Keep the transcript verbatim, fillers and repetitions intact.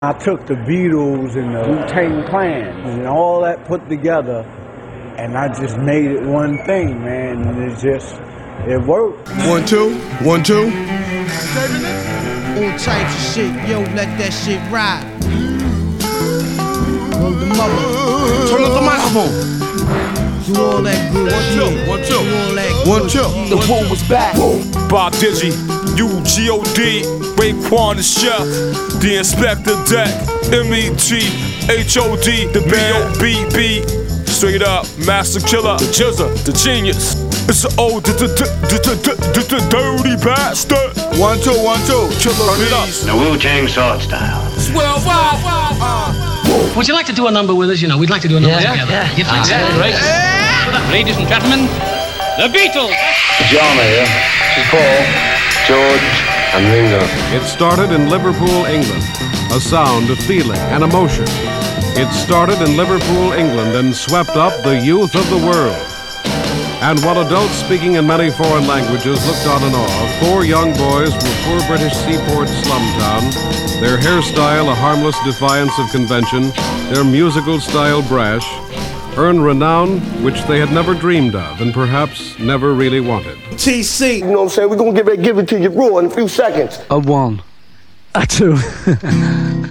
I took the Beatles and the Wu-Tang Clan and all that put together, and I just made it one thing, man, and it just, it worked. One, two, one, two. All types of shit, yo, let that shit ride. Hold the mother. Turn up the microphone. Do all that good One, shit. two, one, two. Do all that One, good two. shit. The Wu was back. Bob Digi, U G O D, Raekwon the Chef, The Inspector Deck, M E T H O D, the B O B B, straight up, Master Killer, the Jizza, the Genius. It's an old dirty bastard. One, two, one, two. Killer Bees. The Wu-Tang sword style. Well, wow, wow, wow. Would you like to do a number with us? You know, we'd like to do a number Yeah, together. yeah. You think so? Great. Ladies and gentlemen, the Beatles. John here. This is Paul, George, and Ringo. It started in Liverpool, England. A sound, a feeling, an emotion. It started in Liverpool, England, and swept up the youth of the world. And while adults speaking in many foreign languages looked on in awe, four young boys from a poor British seaport slum town, their hairstyle a harmless defiance of convention, their musical style brash, earned renown which they had never dreamed of and perhaps never really wanted. T C. You know what I'm saying? We're gonna give it, give it to you raw in a few seconds. A one. A two.